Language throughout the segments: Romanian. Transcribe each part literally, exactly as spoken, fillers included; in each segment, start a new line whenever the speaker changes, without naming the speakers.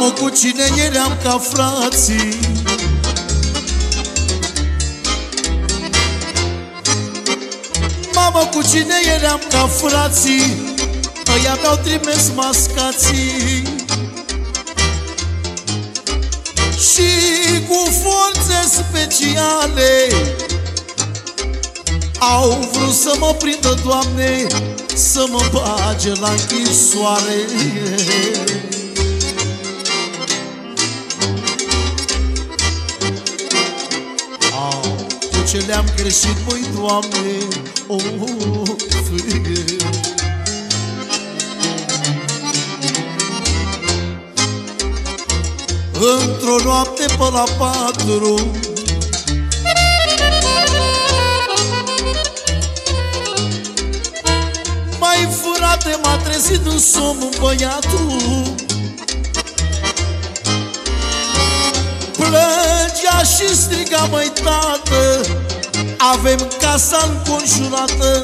Mamă, cu cine eram ca frații, mamă, cu cine eram ca frații, ăia mi-au trimis mascații. Și cu forțe speciale au vrut să mă prindă, Doamne, să mă bage la închisoare. Au, cu ce le-am greșit, măi, Doamne, oh, fie. Într-o noapte pe la patru mai frate, m-a trezit în somn băiatul. Plângea și striga, măi, tată, avem casa înconjurată,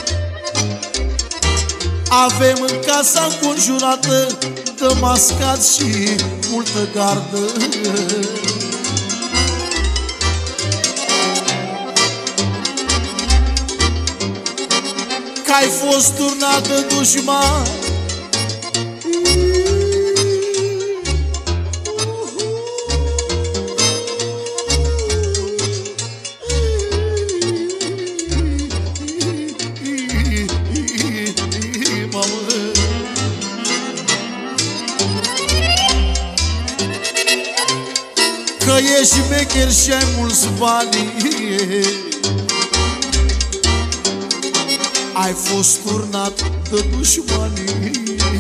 avem casa înconjurată de mascați și multă gardă. Că-ai fost turnat de dușman, că ești mecher și ai mulți bani, ai fost turnat de dușmanii.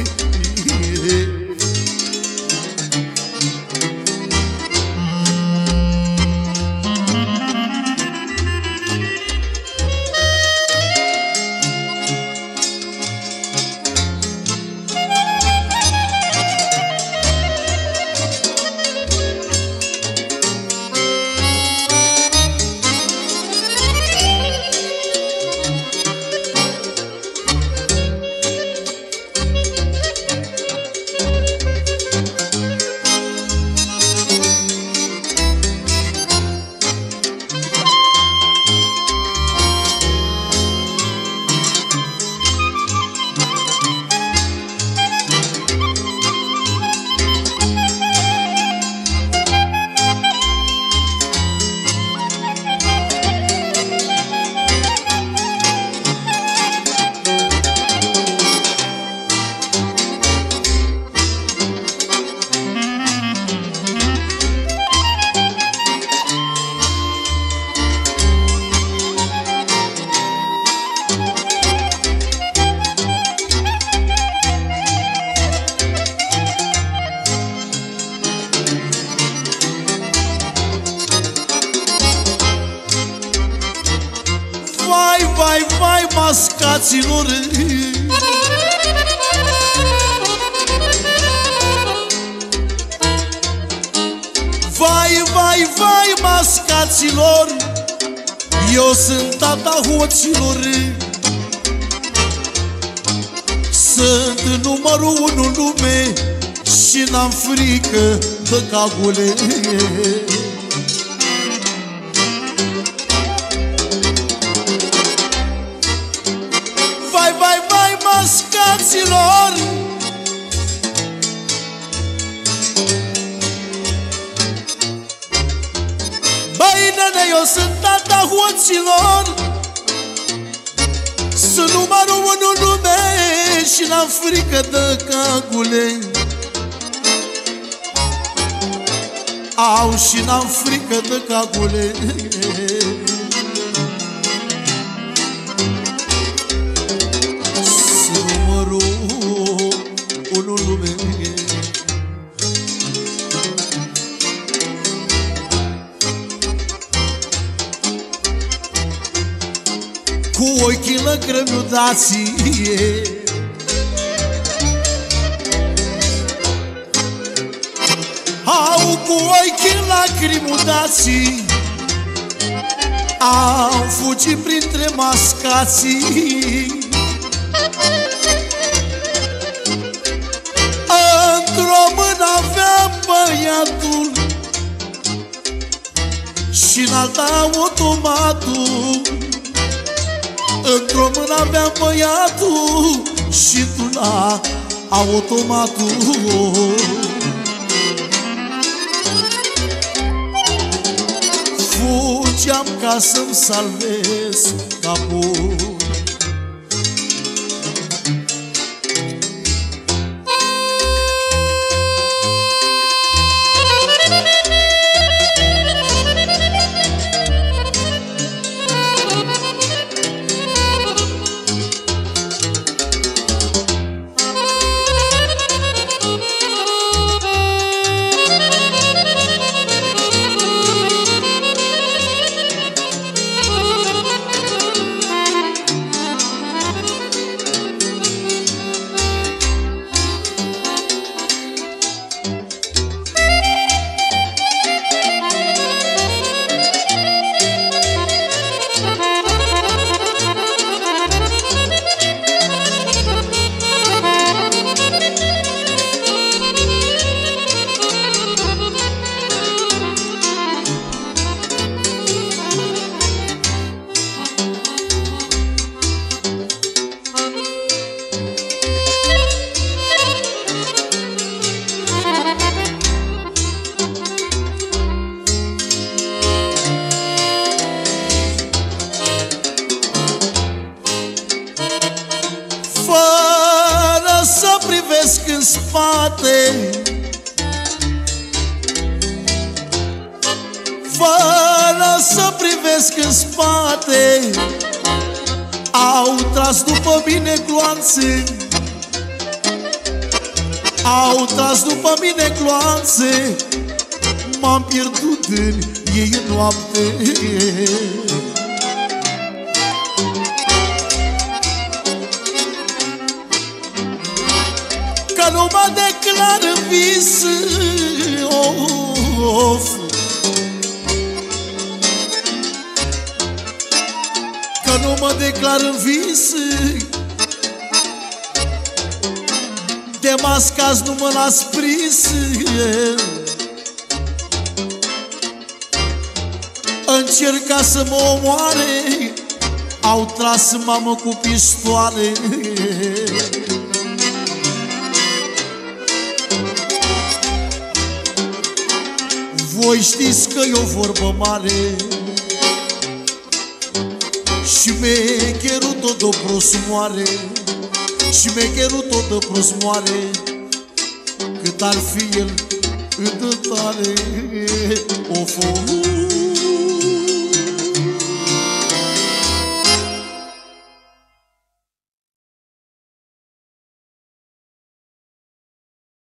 Vai, vai, mascaților, vai, vai, vai, mascaților, eu sunt tata hoților. Sunt numărul unu în lume și n-am frică de cagule. Vai, vai, vai, mascaților, băi, nene, eu sunt tata hoților, sunt numărul unu în lume și n-am frică de cagule. Au, și n-am frică de cagule. Cu ochii lăcrămiudații, au, cu ochii lacrimudații, am fugit printre mascații. Într-o mână aveam băiatul și-n alta automatul. Într-o mână aveam băiatul și tu la automatul. Fugeam ca să-mi salvez capul. În spate, fără să privesc în spate, au tras după mine gloanțe, au tras după mine gloanțe, m-am pierdut în ei în noapte. Că nu mă declar în vis, of, că nu mă declar în vis, de mascați nu mă las prins. Încerca să mă omoare, au tras mamă cu pistoale. Voi știți că e o vorbă mare, și mecherul tot de prost moare, și mecherul tot de prost moare, cât ar fi el cât de tare. Of, of.